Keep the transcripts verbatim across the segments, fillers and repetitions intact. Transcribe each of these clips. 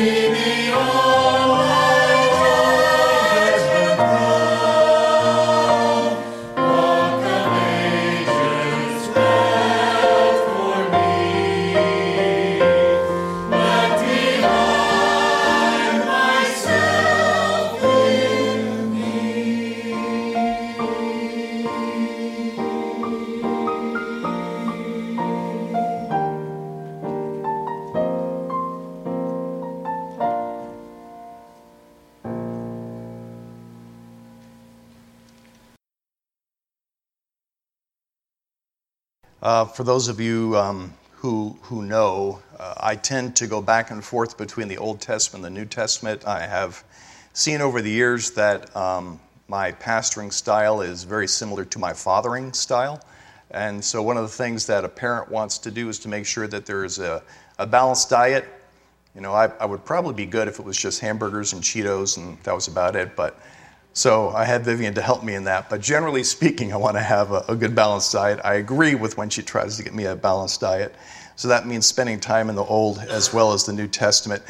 Uh, for those of you um, who who know, uh, I tend to go back and forth between the Old Testament and the New Testament. I have seen over the years that um, my pastoring style is very similar to my fathering style. And so one of the things that a parent wants to do is to make sure that there is a, a balanced diet. You know, I, I would probably be good if it was just hamburgers and Cheetos and that was about it, but so I had Vivian to help me in that. But generally speaking, I want to have a, a good balanced diet. I agree with when she tries to get me a balanced diet. So that means spending time in the Old as well as the New Testament.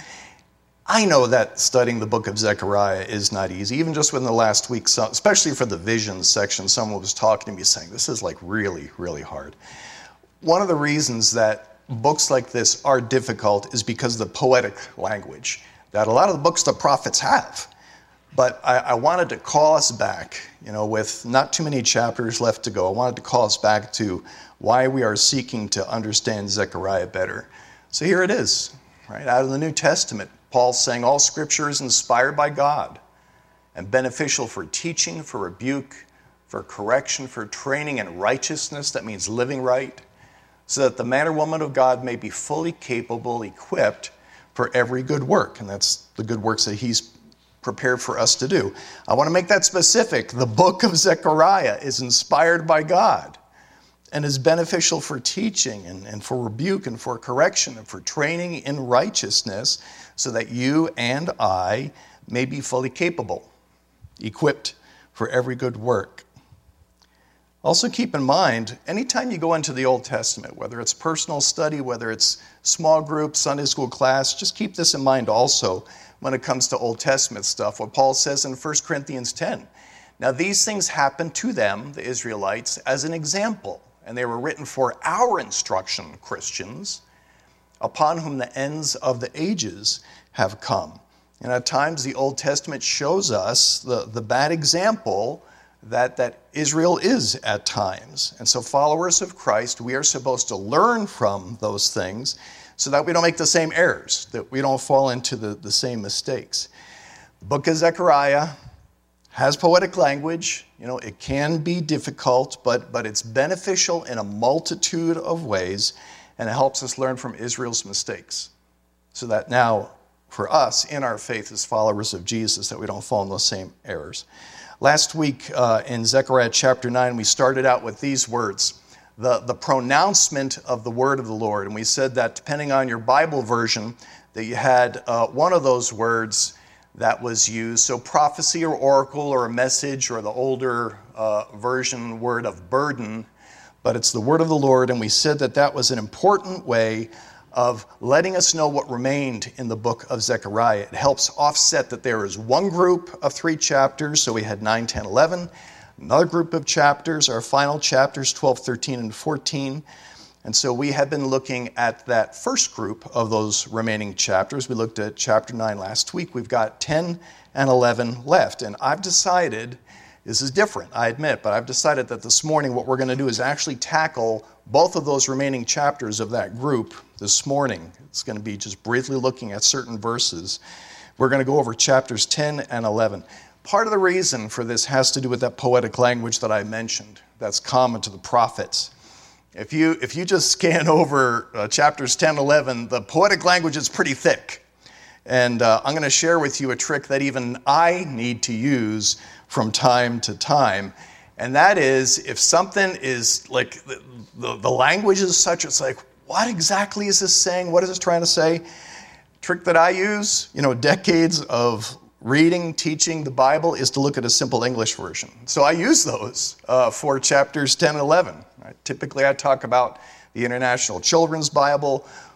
I know that studying the book of Zechariah is not easy. Even just within the last week, especially for the visions section, someone was talking to me saying, this is like really, really hard. One of the reasons that books like this are difficult is because of the poetic language that a lot of the books the prophets have. But I, I wanted to call us back, you know, with not too many chapters left to go. I wanted to call us back to why we are seeking to understand Zechariah better. So here it is, right, out of the New Testament. Paul's saying all Scripture is inspired by God and beneficial for teaching, for rebuke, for correction, for training in righteousness, that means living right, so that the man or woman of God may be fully capable, equipped for every good work. And that's the good works that he's prepared for us to do. I want to make that specific. The book of Zechariah is inspired by God and is beneficial for teaching and, and for rebuke and for correction and for training in righteousness, so that you and I may be fully capable, equipped for every good work. Also keep in mind, anytime you go into the Old Testament, whether it's personal study, whether it's small group, Sunday school class, just keep this in mind also when it comes to Old Testament stuff. What Paul says in First Corinthians ten. Now these things happened to them, the Israelites, as an example, and they were written for our instruction, Christians, upon whom the ends of the ages have come. And at times the Old Testament shows us the, the bad example that, that Israel is at times. And so followers of Christ, we are supposed to learn from those things so that we don't make the same errors, that we don't fall into the, the same mistakes. The book of Zechariah has poetic language. You know, it can be difficult, but, but it's beneficial in a multitude of ways, and it helps us learn from Israel's mistakes, so that now, for us, in our faith as followers of Jesus, that we don't fall in those same errors. Last week uh, in Zechariah chapter nine, we started out with these words, the, the pronouncement of the word of the Lord. And we said that depending on your Bible version, that you had uh, one of those words that was used. So prophecy or oracle or a message, or the older uh, version word of burden, but it's the word of the Lord. And we said that that was an important way of letting us know what remained in the book of Zechariah. It helps offset that there is one group of three chapters, so we had nine, ten, eleven. Another group of chapters, our final chapters, twelve, thirteen, and fourteen. And so we have been looking at that first group of those remaining chapters. We looked at chapter nine last week. We've got ten and eleven left. And I've decided, this is different, I admit, but I've decided that this morning what we're going to do is actually tackle both of those remaining chapters of that group this morning. It's going to be just briefly looking at certain verses. We're going to go over chapters ten and eleven. Part of the reason for this has to do with that poetic language that I mentioned that's common to the prophets. If you if you just scan over uh, chapters ten, eleven, the poetic language is pretty thick. And uh, I'm going to share with you a trick that even I need to use from time to time. And that is, if something is like, the, the, the language is such, it's like, what exactly is this saying? What is this trying to say? Trick that I use, you know, decades of reading, teaching the Bible, is to look at a simple English version. So I use those uh, for chapters ten and eleven. Right? Typically I talk about the International Children's Bible,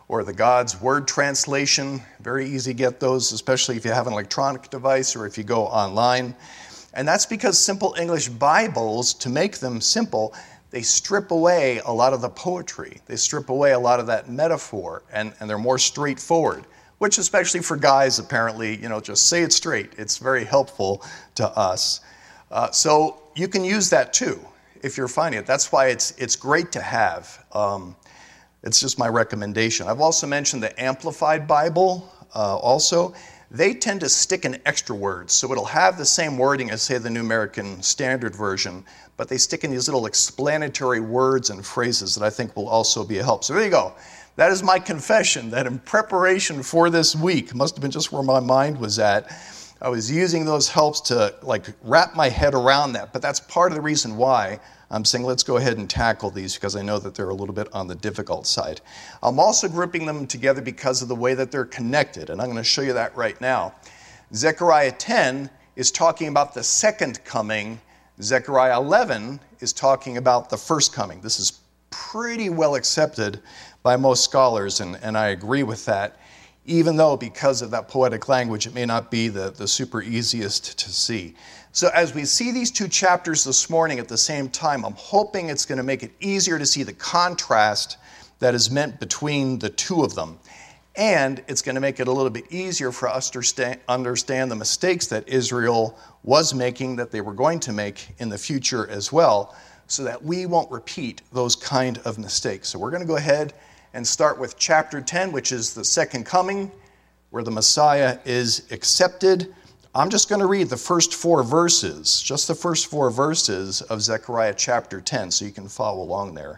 or the God's Word translation. Very easy to get those, especially if you have an electronic device or if you go online. And that's because Simple English Bibles, to make them simple, they strip away a lot of the poetry. They strip away a lot of that metaphor, and, and they're more straightforward, which especially for guys, apparently, you know, just say it straight. It's very helpful to us. Uh, so you can use that too if you're finding it. That's why it's it's great to have. Um, it's just my recommendation. I've also mentioned the Amplified Bible uh, also. They tend to stick in extra words, so it'll have the same wording as, say, the New American Standard Version, but they stick in these little explanatory words and phrases that I think will also be a help. So there you go. That is my confession, that in preparation for this week, must have been just where my mind was at, I was using those helps to like wrap my head around that. But that's part of the reason why I'm saying let's go ahead and tackle these, because I know that they're a little bit on the difficult side. I'm also grouping them together because of the way that they're connected, and I'm going to show you that right now. Zechariah ten is talking about the second coming. Zechariah eleven is talking about the first coming. This is pretty well accepted by most scholars, and, and I agree with that, even though because of that poetic language, it may not be the, the super easiest to see. So as we see these two chapters this morning at the same time, I'm hoping it's going to make it easier to see the contrast that is meant between the two of them. And it's going to make it a little bit easier for us to understand the mistakes that Israel was making, that they were going to make in the future as well, so that we won't repeat those kind of mistakes. So we're going to go ahead and start with chapter ten, which is the second coming, where the Messiah is accepted. I'm just going to read the first four verses, just the first four verses of Zechariah chapter ten, so you can follow along there.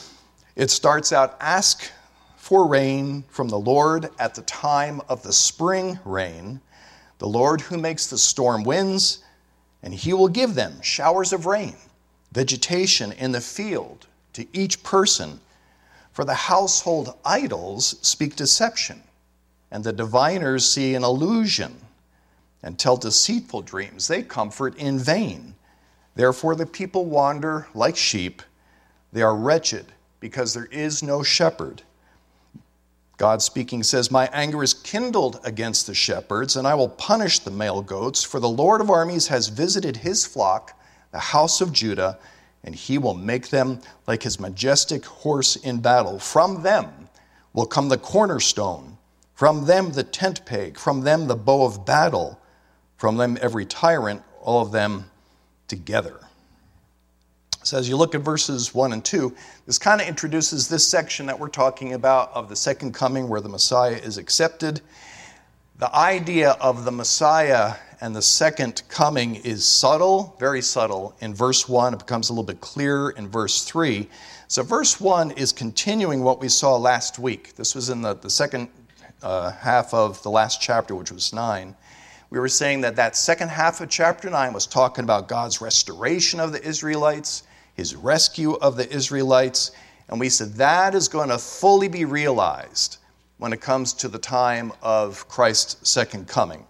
It starts out, "Ask for rain from the Lord at the time of the spring rain, the Lord who makes the storm winds, and he will give them showers of rain, vegetation in the field to each person. For the household idols speak deception, and the diviners see an illusion and tell deceitful dreams. They comfort in vain. Therefore the people wander like sheep. They are wretched because there is no shepherd." God speaking says, "My anger is kindled against the shepherds, and I will punish the male goats, for the Lord of armies has visited his flock, the house of Judah, and he will make them like his majestic horse in battle. From them will come the cornerstone, from them the tent peg, from them the bow of battle, from them every tyrant, all of them together." So as you look at verses one and two, this kind of introduces this section that we're talking about of the second coming, where the Messiah is accepted. The idea of the Messiah and the second coming is subtle, very subtle. In verse one, it becomes a little bit clearer in verse three. So verse one is continuing what we saw last week. This was in the, the second uh, half of the last chapter, which was nine. We were saying that that second half of chapter nine was talking about God's restoration of the Israelites, his rescue of the Israelites, and we said that is going to fully be realized when it comes to the time of Christ's second coming.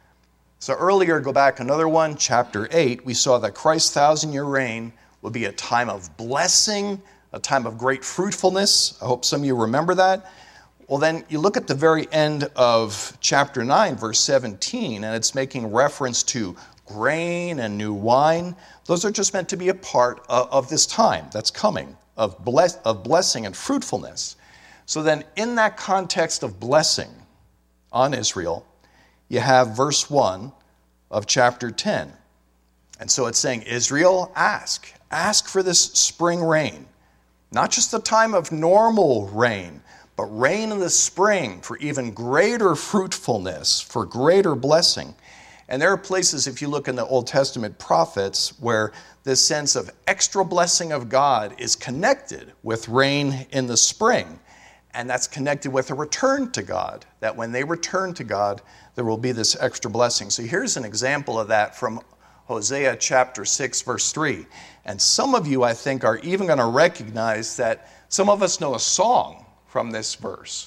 So earlier, go back another one, chapter eight, we saw that Christ's thousand-year reign will be a time of blessing, a time of great fruitfulness. I hope some of you remember that. Well, then you look at the very end of chapter nine, verse seventeen, and it's making reference to grain and new wine. Those are just meant to be a part of, of this time that's coming, of, bless, of blessing and fruitfulness. So then in that context of blessing on Israel, you have verse one of chapter ten. And so it's saying, Israel, ask. Ask for this spring rain. Not just the time of normal rain, but rain in the spring for even greater fruitfulness, for greater blessing. And there are places, if you look in the Old Testament prophets, where this sense of extra blessing of God is connected with rain in the spring. And that's connected with a return to God, that when they return to God, there will be this extra blessing. So here's an example of that from Hosea chapter six, verse three. And some of you, I think, are even going to recognize that some of us know a song from this verse.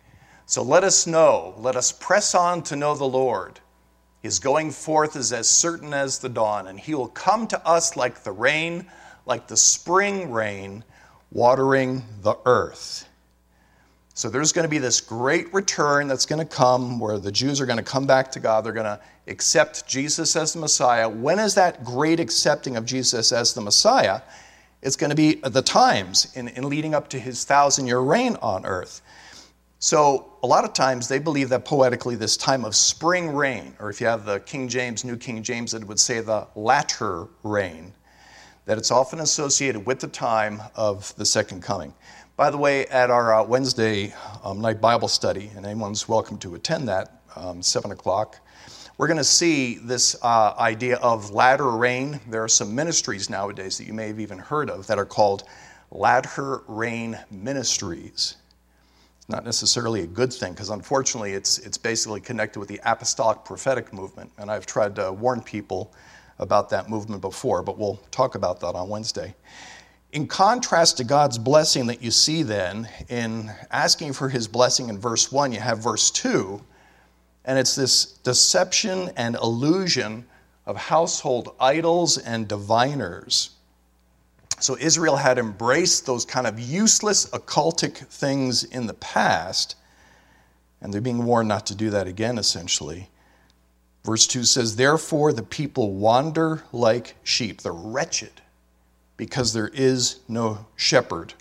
So let us know, let us press on to know the Lord. His going forth is as certain as the dawn, and he will come to us like the rain, like the spring rain, watering the earth. So there's going to be this great return that's going to come where the Jews are going to come back to God. They're going to accept Jesus as the Messiah. When is that great accepting of Jesus as the Messiah? It's going to be at the times in, in leading up to his thousand-year reign on earth. So a lot of times they believe that poetically this time of spring rain, or if you have the King James, New King James, it would say the latter rain, that it's often associated with the time of the second coming. By the way, at our uh, Wednesday um, night Bible study, and anyone's welcome to attend that, um, seven o'clock, we're going to see this uh, idea of latter rain. There are some ministries nowadays that you may have even heard of that are called latter rain ministries. It's not necessarily a good thing because unfortunately it's, it's basically connected with the apostolic prophetic movement, and I've tried to warn people about that movement before, but we'll talk about that on Wednesday. In contrast to God's blessing that you see then, in asking for his blessing in verse one, you have verse two, and it's this deception and illusion of household idols and diviners. So Israel had embraced those kind of useless occultic things in the past, and they're being warned not to do that again, essentially. Verse two says, therefore the people wander like sheep. They're wretched, because there is no shepherd.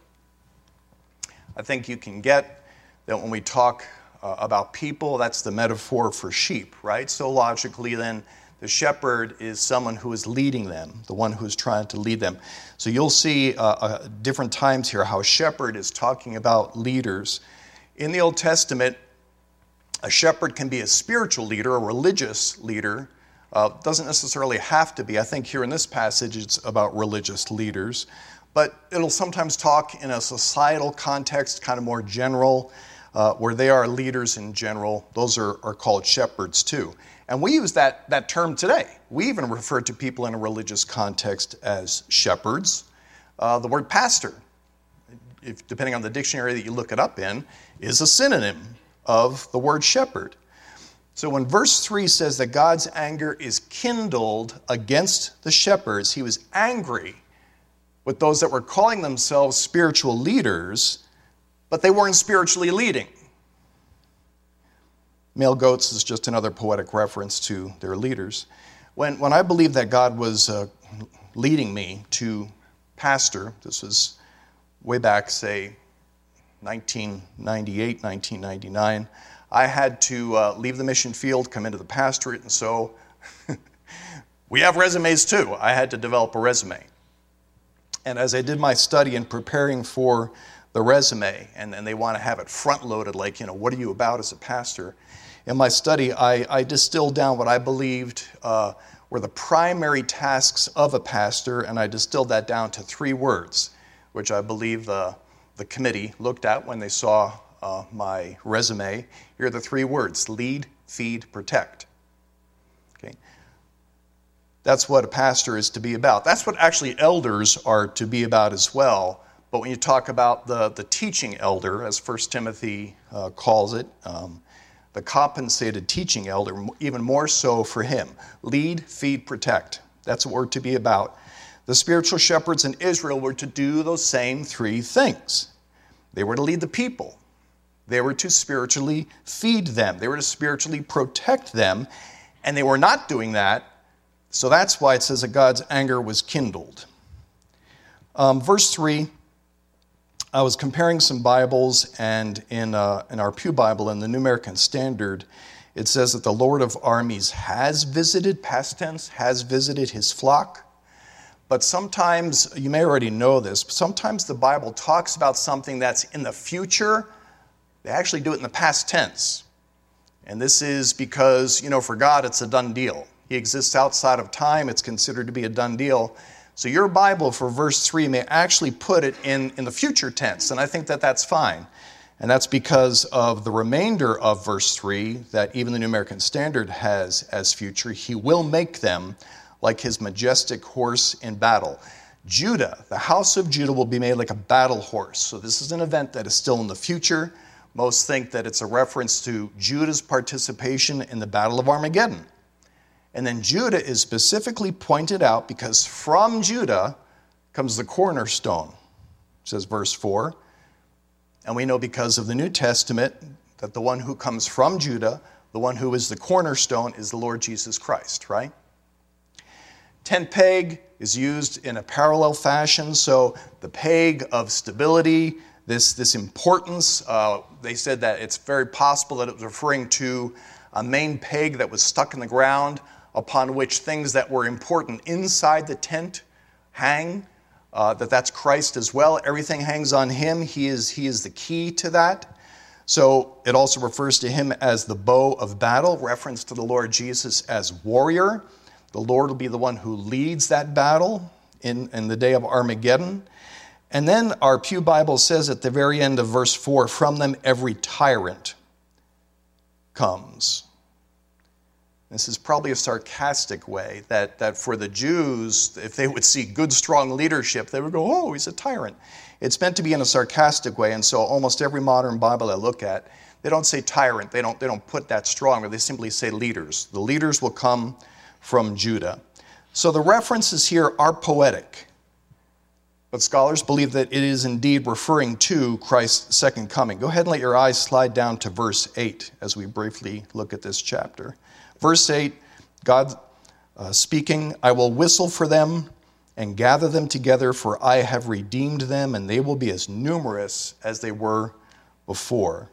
I think you can get that when we talk uh, about people, that's the metaphor for sheep, right? So logically then, the shepherd is someone who is leading them, the one who is trying to lead them. So you'll see uh, uh, different times here how shepherd is talking about leaders. In the Old Testament, a shepherd can be a spiritual leader, a religious leader. Uh, doesn't necessarily have to be. I think here in this passage it's about religious leaders. But it'll sometimes talk in a societal context, kind of more general, uh, where they are leaders in general. Those are, are called shepherds too. And we use that, that term today. We even refer to people in a religious context as shepherds. Uh, the word pastor, if, depending on the dictionary that you look it up in, is a synonym of the word shepherd. So when verse three says that God's anger is kindled against the shepherds, he was angry with those that were calling themselves spiritual leaders, but they weren't spiritually leading. Male goats is just another poetic reference to their leaders. When, when I believed that God was uh, leading me to pastor, this was way back, say, nineteen ninety-eight, nineteen ninety-nine, I had to uh, leave the mission field, come into the pastorate, and so we have resumes too. I had to develop a resume. And as I did my study in preparing for the resume, and, and they want to have it front-loaded, like, you know, what are you about as a pastor? In my study, I, I distilled down what I believed uh, were the primary tasks of a pastor, and I distilled that down to three words, which I believe the, the committee looked at when they saw uh, my resume. Here are the three words: lead, feed, protect. Okay, that's what a pastor is to be about. That's what actually elders are to be about as well. But when you talk about the, the teaching elder, as First Timothy uh, calls it, um, the compensated teaching elder, even more so for him. Lead, feed, protect. That's what we're to be about. The spiritual shepherds in Israel were to do those same three things. They were to lead the people. They were to spiritually feed them. They were to spiritually protect them. And they were not doing that. So that's why it says that God's anger was kindled. Um, verse three, I was comparing some Bibles, and in, uh, in our Pew Bible, in the New American Standard, it says that the Lord of armies has visited, past tense, has visited his flock. But sometimes, you may already know this, but sometimes the Bible talks about something that's in the future. They actually do it in the past tense. And this is because, you know, for God, it's a done deal. He exists outside of time. It's considered to be a done deal. So your Bible for verse three may actually put it in, in the future tense, and I think that that's fine. And that's because of the remainder of verse three that even the New American Standard has as future. He will make them like his majestic horse in battle. Judah, the house of Judah, will be made like a battle horse. So this is an event that is still in the future. Most think that it's a reference to Judah's participation in the Battle of Armageddon. And then Judah is specifically pointed out because from Judah comes the cornerstone, says verse four. And we know because of the New Testament that the one who comes from Judah, the one who is the cornerstone, is the Lord Jesus Christ, right? Tent peg is used in a parallel fashion. So the peg of stability, this, this importance, uh, they said that it's very possible that it was referring to a main peg that was stuck in the ground upon which things that were important inside the tent hang, uh, that that's Christ as well. Everything hangs on him. He is, he is the key to that. So it also refers to him as the bow of battle, reference to the Lord Jesus as warrior. The Lord will be the one who leads that battle in, in the day of Armageddon. And then our Pew Bible says at the very end of verse four, from them every tyrant comes. This is probably a sarcastic way that, that for the Jews, if they would see good, strong leadership, they would go, oh, he's a tyrant. It's meant to be in a sarcastic way, and so almost every modern Bible I look at, they don't say tyrant. They don't, they don't put that strong, or they simply say leaders. The leaders will come from Judah. So the references here are poetic, but scholars believe that it is indeed referring to Christ's second coming. Go ahead and let your eyes slide down to verse eight as we briefly look at this chapter. Verse eight, God uh, speaking, I will whistle for them and gather them together, for I have redeemed them, and they will be as numerous as they were before.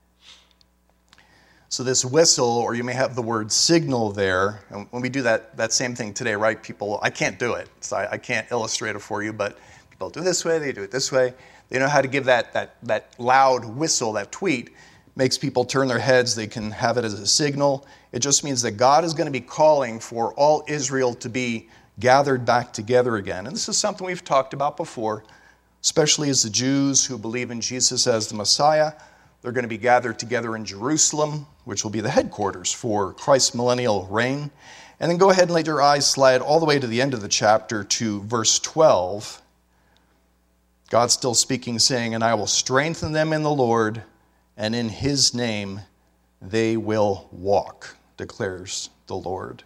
So this whistle, or you may have the word signal there, and when we do that, that same thing today, right? People, I can't do it, so I, I can't illustrate it for you, but people do it this way, they do it this way. They know how to give that, that, that loud whistle, that tweet, makes people turn their heads. They can have it as a signal. It just means that God is going to be calling for all Israel to be gathered back together again. And this is something we've talked about before, especially as the Jews who believe in Jesus as the Messiah. They're going to be gathered together in Jerusalem, which will be the headquarters for Christ's millennial reign. And then go ahead and let your eyes slide all the way to the end of the chapter to verse twelve. God's still speaking, saying, and I will strengthen them in the Lord, and in his name they will walk, declares the Lord.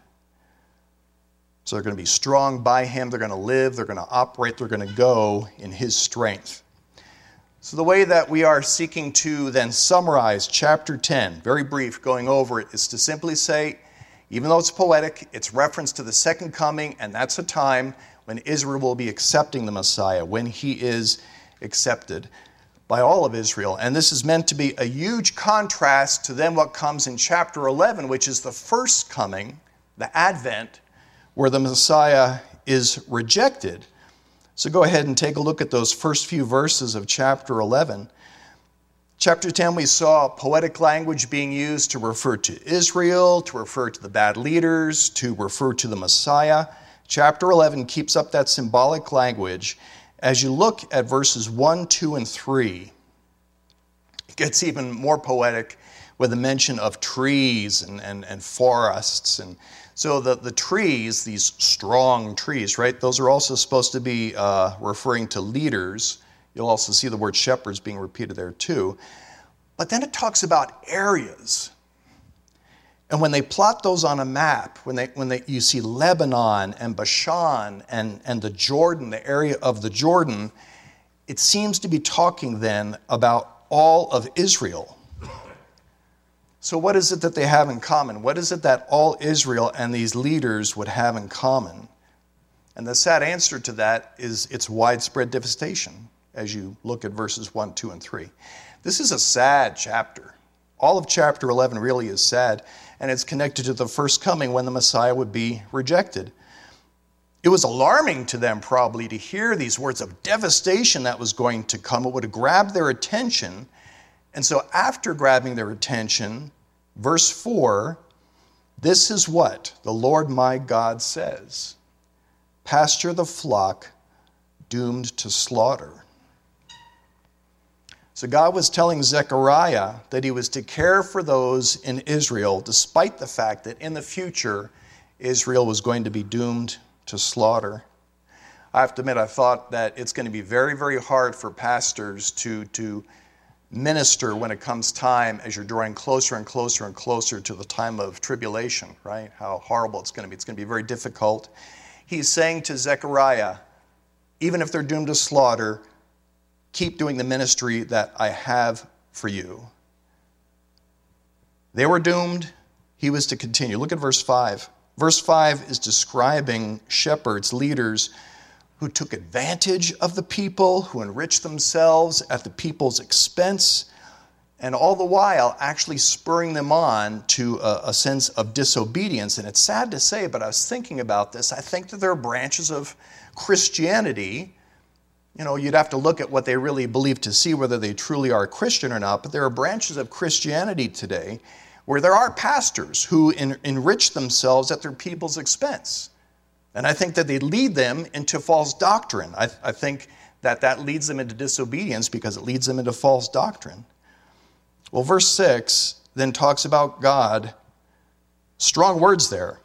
So they're going to be strong by him. They're going to live. They're going to operate. They're going to go in his strength. So the way that we are seeking to then summarize chapter ten, very brief, going over it, is to simply say, even though it's poetic, it's reference to the second coming, and that's a time when Israel will be accepting the Messiah, when he is accepted by all of Israel. And this is meant to be a huge contrast to then what comes in chapter eleven, which is the first coming, the Advent, where the Messiah is rejected. So go ahead and take a look at those first few verses of chapter eleven. Chapter ten, we saw poetic language being used to refer to Israel, to refer to the bad leaders, to refer to the Messiah. Chapter eleven keeps up that symbolic language. As you look at verses one, two, and three, it gets even more poetic with the mention of trees and, and, and forests. And so the, the trees, these strong trees, right, those are also supposed to be uh, referring to leaders. You'll also see the word shepherds being repeated there too. But then it talks about areas. And when they plot those on a map, when they when they you see Lebanon and Bashan and, and the Jordan, the area of the Jordan, it seems to be talking then about all of Israel. So what is it that they have in common? What is it that all Israel and these leaders would have in common? And the sad answer to that is it's widespread devastation as you look at verses one, two, and three. This is a sad chapter. All of chapter eleven really is sad, and it's connected to the first coming when the Messiah would be rejected. It was alarming to them probably to hear these words of devastation that was going to come. It would have grabbed their attention. And so after grabbing their attention, verse four, this is what the Lord my God says, pasture the flock doomed to slaughter. So God was telling Zechariah that he was to care for those in Israel, despite the fact that in the future, Israel was going to be doomed to slaughter. I have to admit, I thought that it's going to be very, very hard for pastors to, to minister when it comes time as you're drawing closer and closer and closer to the time of tribulation, right? How horrible it's going to be. It's going to be very difficult. He's saying to Zechariah, even if they're doomed to slaughter, keep doing the ministry that I have for you. They were doomed. He was to continue. Look at verse five. Verse five is describing shepherds, leaders who took advantage of the people, who enriched themselves at the people's expense, and all the while actually spurring them on to a, a sense of disobedience. And it's sad to say, but I was thinking about this. I think that there are branches of Christianity. You know, you'd have to look at what they really believe to see whether they truly are Christian or not, but there are branches of Christianity today where there are pastors who en- enrich themselves at their people's expense. And I think that they lead them into false doctrine. I, I think that that leads them into disobedience because it leads them into false doctrine. Well, verse six then talks about God. Strong words there.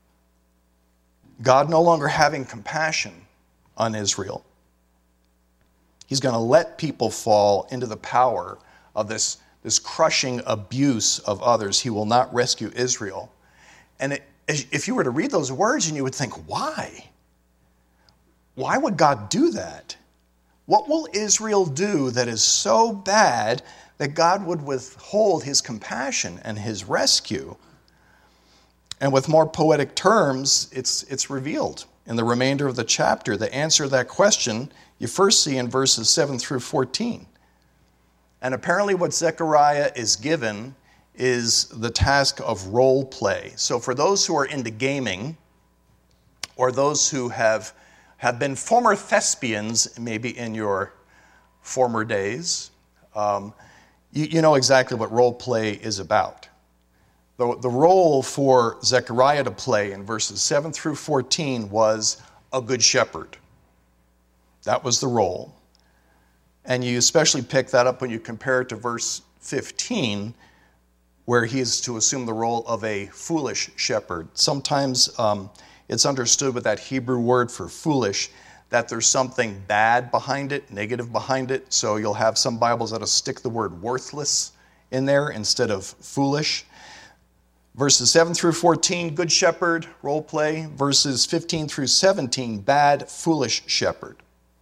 God no longer having compassion on Israel. He's going to let people fall into the power of this, this crushing abuse of others. He will not rescue Israel. And it, if you were to read those words, and you would think, why? Why would God do that? What will Israel do that is so bad that God would withhold his compassion and his rescue? And with more poetic terms, it's, it's revealed in the remainder of the chapter. The answer to that question you first see in verses seven through fourteen. And apparently what Zechariah is given is the task of role play. So for those who are into gaming, or those who have, have been former thespians, maybe in your former days, um, you, you know exactly what role play is about. The, the role for Zechariah to play in verses seven through fourteen was a good shepherd. That was the role. And you especially pick that up when you compare it to verse fifteen, where he is to assume the role of a foolish shepherd. Sometimes um, it's understood with that Hebrew word for foolish that there's something bad behind it, negative behind it. So you'll have some Bibles that'll stick the word worthless in there instead of foolish. Verses seven through fourteen, good shepherd, role play. Verses fifteen through seventeen, bad, foolish shepherd.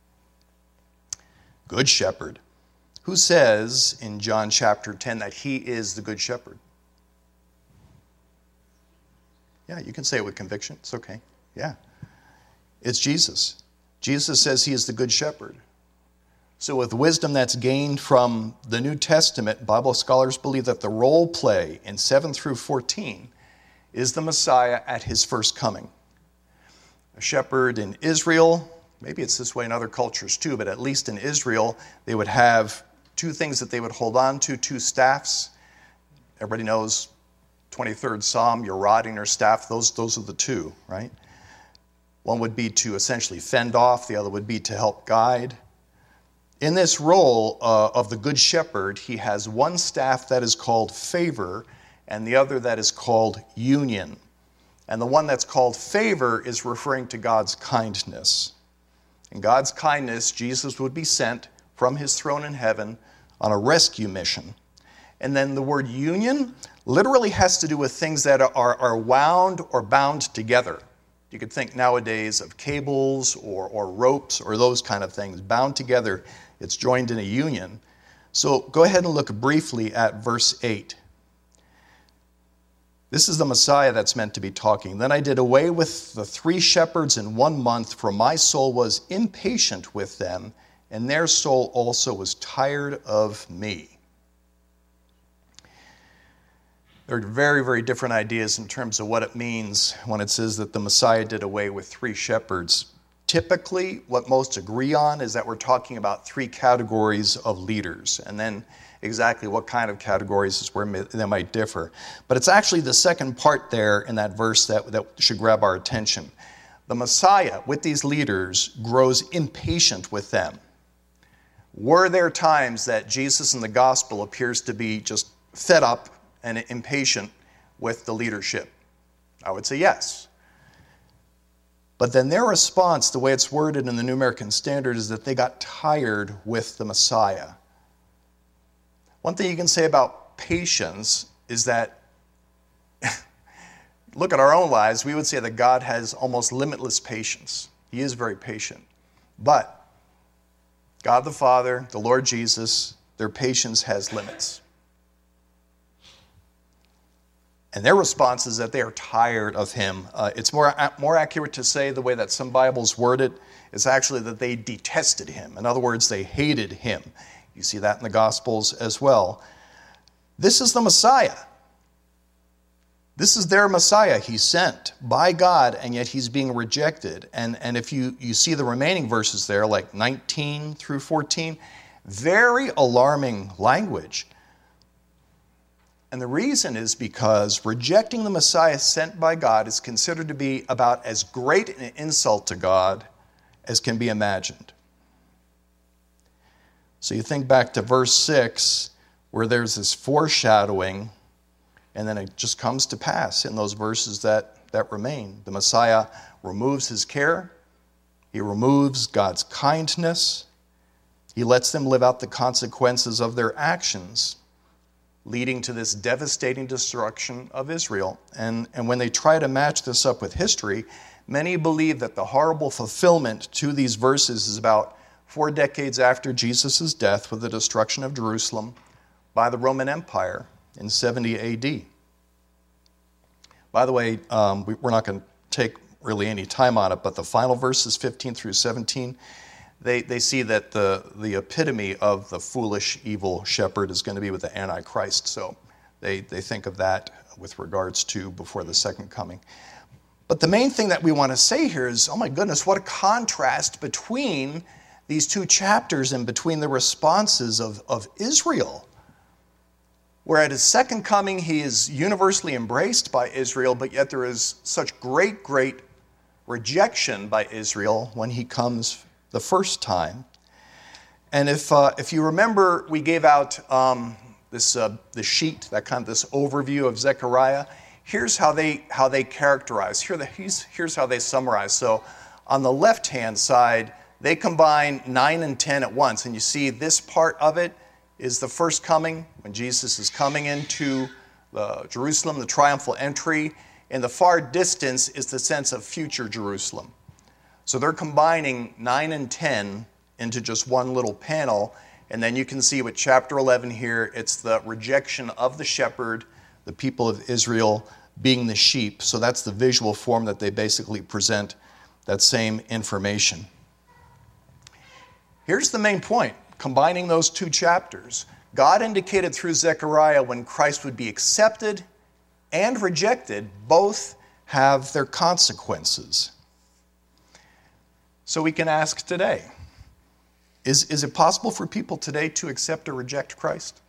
Good shepherd. Who says in John chapter ten that he is the good shepherd? Yeah, you can say it with conviction. It's okay. Yeah. It's Jesus. Jesus says he is the good shepherd. So with wisdom that's gained from the New Testament, Bible scholars believe that the role play in seven through fourteen is the Messiah at his first coming. A shepherd in Israel, maybe it's this way in other cultures too, but at least in Israel, they would have two things that they would hold on to, two staffs. Everybody knows twenty-third Psalm, your rod and your staff, those, those are the two, right? One would be to essentially fend off, the other would be to help guide. In this role uh, of the Good Shepherd, he has one staff that is called favor and the other that is called union. And the one that's called favor is referring to God's kindness. In God's kindness, Jesus would be sent from his throne in heaven on a rescue mission. And then the word union literally has to do with things that are, are wound or bound together. You could think nowadays of cables or, or ropes or those kind of things. Bound together, it's joined in a union. So go ahead and look briefly at verse eight. This is the Messiah that's meant to be talking. Then I did away with the three shepherds in one month, for my soul was impatient with them, and their soul also was tired of me. There are very, very different ideas in terms of what it means when it says that the Messiah did away with three shepherds. Typically, what most agree on is that we're talking about three categories of leaders, and then exactly what kind of categories is where they might differ. But it's actually the second part there in that verse that, that should grab our attention. The Messiah, with these leaders, grows impatient with them. Were there times that Jesus in the gospel appears to be just fed up and impatient with the leadership? I would say yes. But then their response, the way it's worded in the New American Standard, is that they got tired with the Messiah. One thing you can say about patience is that, look at our own lives, we would say that God has almost limitless patience. He is very patient. But God the Father, the Lord Jesus, their patience has limits. And their response is that they are tired of him. Uh, it's more, more accurate to say, the way that some Bibles word it, is actually that they detested him. In other words, they hated him. You see that in the Gospels as well. This is the Messiah. This is their Messiah. He's sent by God, and yet he's being rejected. And, and if you, you see the remaining verses there, like nineteen through fourteen, very alarming language. And the reason is because rejecting the Messiah sent by God is considered to be about as great an insult to God as can be imagined. So you think back to verse six, where there's this foreshadowing, and then it just comes to pass in those verses that, that remain. The Messiah removes his care. He removes God's kindness. He lets them live out the consequences of their actions, leading to this devastating destruction of Israel. And, and when they try to match this up with history, many believe that the horrible fulfillment to these verses is about four decades after Jesus' death with the destruction of Jerusalem by the Roman Empire in seventy A D. By the way, um, we, we're not going to take really any time on it, but the final verses, fifteen through seventeen, They, they see that the, the epitome of the foolish, evil shepherd is going to be with the Antichrist. So they, they think of that with regards to before the second coming. But the main thing that we want to say here is, oh my goodness, what a contrast between these two chapters and between the responses of, of Israel. Where at his second coming, he is universally embraced by Israel, but yet there is such great, great rejection by Israel when he comes the first time. And if uh, if you remember, we gave out um, this uh, the sheet, that kind of this overview of Zechariah. Here's how they how they characterize. Here the, here's, here's how they summarize. So on the left-hand side, they combine nine and ten at once. And you see this part of it is the first coming, when Jesus is coming into uh, Jerusalem, the triumphal entry. In the far distance is the sense of future Jerusalem. So they're combining nine and ten into just one little panel. And then you can see with chapter eleven here, it's the rejection of the shepherd, the people of Israel being the sheep. So that's the visual form that they basically present that same information. Here's the main point, combining those two chapters. God indicated through Zechariah when Christ would be accepted and rejected, both have their consequences. So we can ask today, is, is it possible for people today to accept or reject Christ?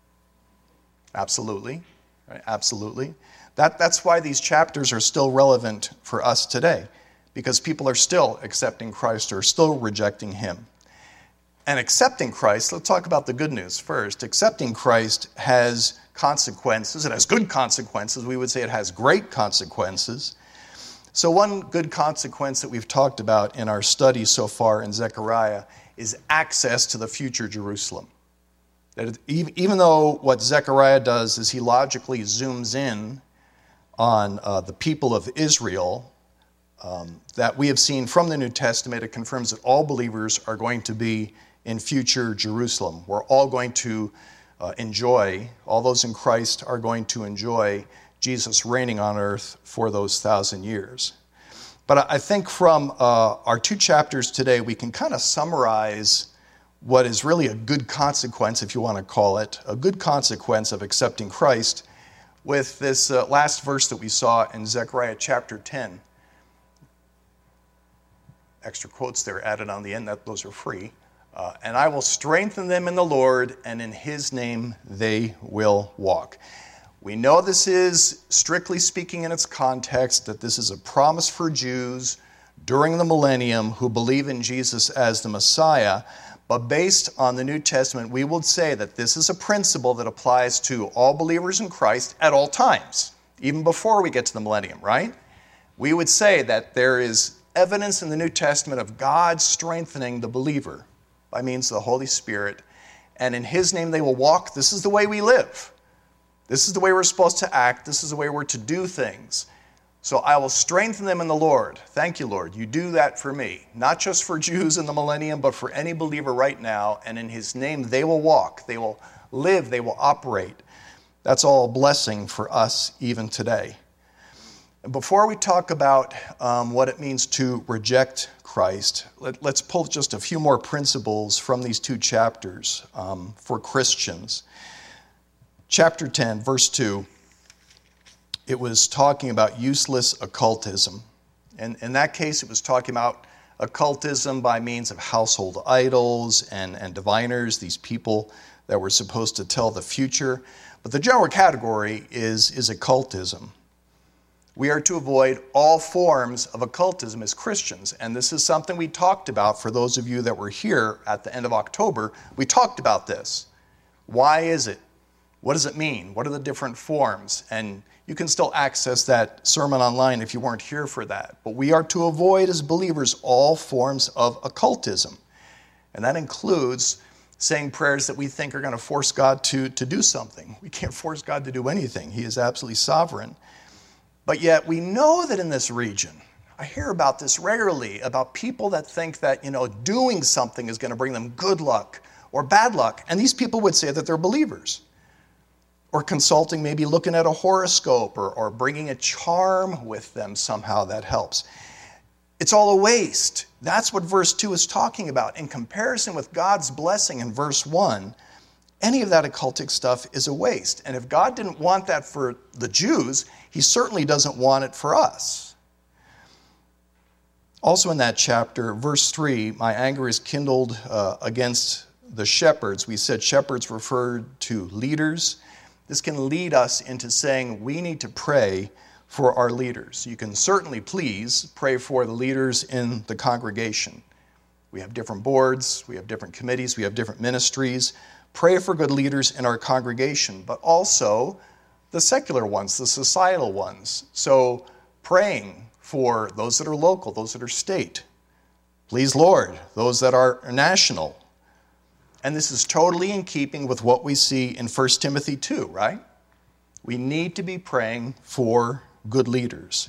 Absolutely, right? Absolutely. That, that's why these chapters are still relevant for us today, because people are still accepting Christ or still rejecting him. And accepting Christ, let's talk about the good news first. Accepting Christ has consequences. It has good consequences. We would say it has great consequences. So one good consequence that we've talked about in our study so far in Zechariah is access to the future Jerusalem. That even though what Zechariah does is he logically zooms in on uh, the people of Israel, um, that we have seen from the New Testament, it confirms that all believers are going to be in future Jerusalem. We're all going to uh, enjoy, all those in Christ are going to enjoy Jesus reigning on earth for those thousand years. But I think from uh, our two chapters today, we can kind of summarize what is really a good consequence, if you want to call it, a good consequence of accepting Christ with this uh, last verse that we saw in Zechariah chapter ten. Extra quotes there added on the end, that those are free. Uh, and I will strengthen them in the Lord, and in his name they will walk. We know this is, strictly speaking in its context, that this is a promise for Jews during the millennium who believe in Jesus as the Messiah. But based on the New Testament, we would say that this is a principle that applies to all believers in Christ at all times, even before we get to the millennium, right? We would say that there is evidence in the New Testament of God strengthening the believer by means of the Holy Spirit, and in his name they will walk. This is the way we live. This is the way we're supposed to act. This is the way we're to do things. So I will strengthen them in the Lord. Thank you, Lord. You do that for me. Not just for Jews in the millennium, but for any believer right now. And in his name, they will walk. They will live. They will operate. That's all a blessing for us even today. Before we talk about um, what it means to reject Christ, let, let's pull just a few more principles from these two chapters um, for Christians. Chapter ten, verse two, it was talking about useless occultism. And in that case, it was talking about occultism by means of household idols and, and diviners, these people that were supposed to tell the future. But the general category is, is occultism. We are to avoid all forms of occultism as Christians. And this is something we talked about for those of you that were here at the end of October. We talked about this. Why is it? What does it mean? What are the different forms? And you can still access that sermon online if you weren't here for that. But we are to avoid as believers all forms of occultism. And that includes saying prayers that we think are going to force God to, to do something. We can't force God to do anything. He is absolutely sovereign. But yet we know that in this region, I hear about this regularly, about people that think that, you know, doing something is going to bring them good luck or bad luck. And these people would say that they're believers. Or consulting, maybe looking at a horoscope or, or bringing a charm with them somehow that helps. It's all a waste. That's what verse two is talking about. In comparison with God's blessing in verse one, any of that occultic stuff is a waste. And if God didn't want that for the Jews, he certainly doesn't want it for us. Also in that chapter, verse three, my anger is kindled uh, against the shepherds. We said shepherds referred to leaders. This can lead us into saying we need to pray for our leaders. You can certainly, please, pray for the leaders in the congregation. We have different boards, we have different committees, we have different ministries. Pray for good leaders in our congregation, but also the secular ones, the societal ones. So praying for those that are local, those that are state. Please, Lord, those that are national. And this is totally in keeping with what we see in First Timothy two, right? We need to be praying for good leaders.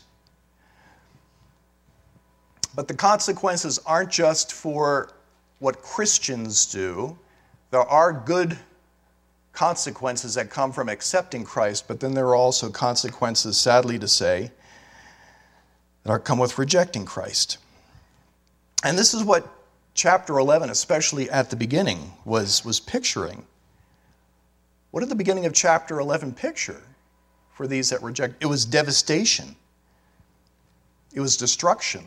But the consequences aren't just for what Christians do. There are good consequences that come from accepting Christ, but then there are also consequences, sadly to say, that are come with rejecting Christ. And this is what chapter eleven, especially at the beginning, was, was picturing. What did the beginning of chapter eleven picture for these that reject? It was devastation. It was destruction.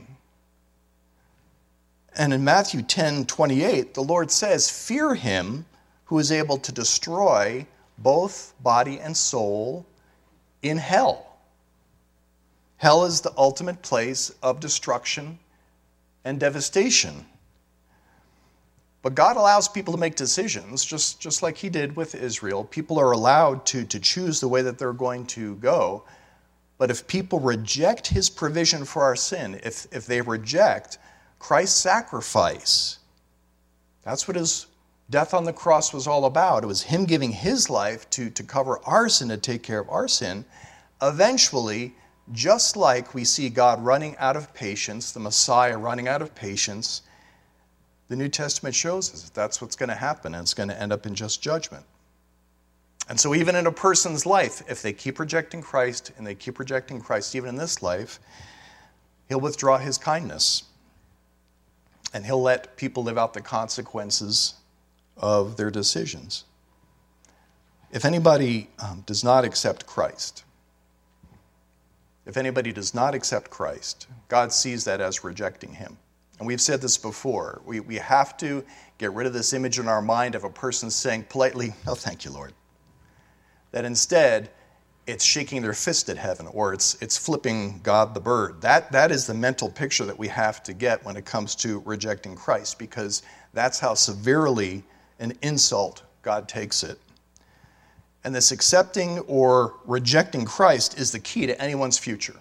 And in Matthew ten twenty-eight, the Lord says, fear him who is able to destroy both body and soul in hell. Hell is the ultimate place of destruction and devastation. But God allows people to make decisions, just, just like he did with Israel. People are allowed to, to choose the way that they're going to go. But if people reject his provision for our sin, if, if they reject Christ's sacrifice, that's what his death on the cross was all about. It was him giving his life to, to cover our sin, to take care of our sin. Eventually, just like we see God running out of patience, the Messiah running out of patience, the New Testament shows us that that's what's going to happen, and it's going to end up in just judgment. And so even in a person's life, if they keep rejecting Christ, and they keep rejecting Christ even in this life, he'll withdraw his kindness. And he'll let people live out the consequences of their decisions. If anybody um, does not accept Christ, if anybody does not accept Christ, God sees that as rejecting him. And we've said this before. We, we have to get rid of this image in our mind of a person saying politely, "Oh, thank you, Lord." That instead, it's shaking their fist at heaven, or it's it's flipping God the bird. That, that is the mental picture that we have to get when it comes to rejecting Christ, because that's how severely an insult God takes it. And this accepting or rejecting Christ is the key to anyone's future.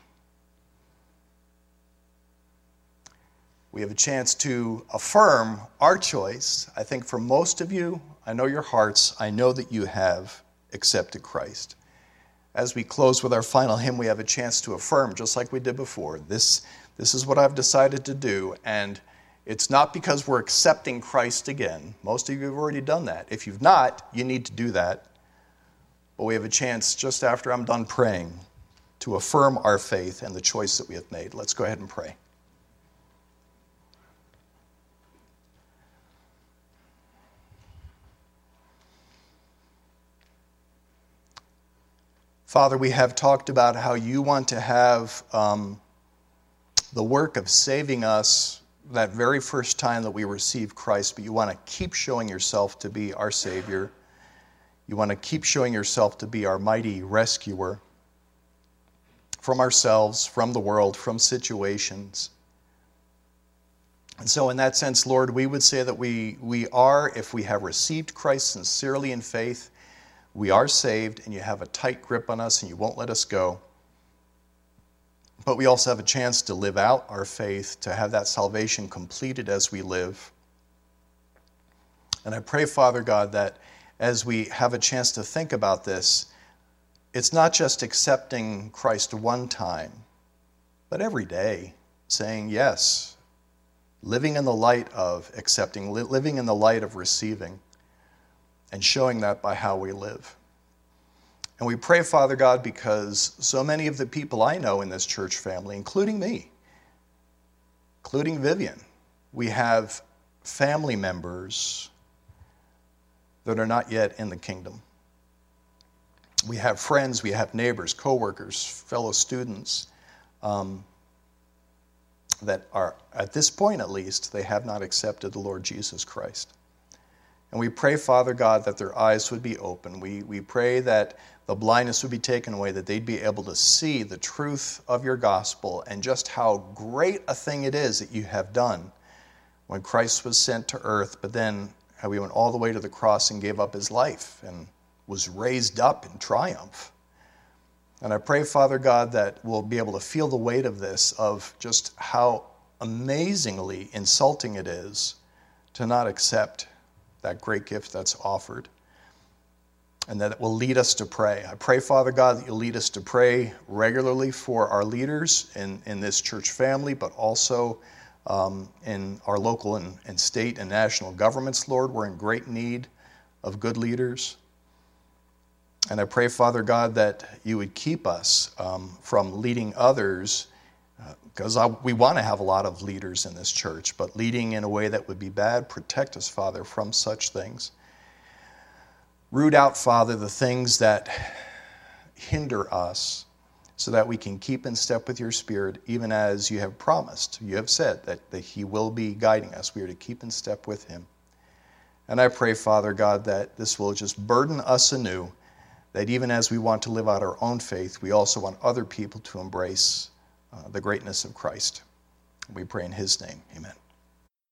We have a chance to affirm our choice. I think for most of you, I know your hearts, I know that you have accepted Christ. as we close with our final hymn, we have a chance to affirm, just like we did before, this, this is what I've decided to do. And it's not because we're accepting Christ again. Most of you have already done that. If you've not, you need to do that. But we have a chance, just after I'm done praying, to affirm our faith and the choice that we have made. Let's go ahead and pray. Father, we have talked about how you want to have um, the work of saving us that very first time that we receive Christ, but you want to keep showing yourself to be our Savior. You want to keep showing yourself to be our mighty rescuer from ourselves, from the world, from situations. And so in that sense, Lord, we would say that we, we are, if we have received Christ sincerely in faith, we are saved, and you have a tight grip on us, and you won't let us go. But we also have a chance to live out our faith, to have that salvation completed as we live. And I pray, Father God, that as we have a chance to think about this, it's not just accepting Christ one time, but every day, saying yes, living in the light of accepting, living in the light of receiving, and showing that by how we live. And we pray, Father God, because so many of the people I know in this church family, including me, including Vivian, we have family members that are not yet in the kingdom. We have friends, we have neighbors, coworkers, fellow students um, that are, at this point at least, they have not accepted the Lord Jesus Christ. And we pray, Father God, that their eyes would be open. We, we pray that the blindness would be taken away, that they'd be able to see the truth of your gospel and just how great a thing it is that you have done when Christ was sent to earth, but then how he went all the way to the cross and gave up his life and was raised up in triumph. And I pray, Father God, that we'll be able to feel the weight of this, of just how amazingly insulting it is to not accept that great gift that's offered, and that it will lead us to pray. I pray, Father God, that you'll lead us to pray regularly for our leaders in, in this church family, but also um, in our local and, and state and national governments, Lord. We're in great need of good leaders. And I pray, Father God, that you would keep us um, from leading others, because uh, we want to have a lot of leaders in this church, but leading in a way that would be bad. Protect us, Father, from such things. Root out, Father, the things that hinder us so that we can keep in step with your Spirit, even as you have promised. You have said that, that he will be guiding us. We are to keep in step with him. And I pray, Father God, that this will just burden us anew, that even as we want to live out our own faith, we also want other people to embrace uh, the greatness of Christ. We pray in his name. Amen.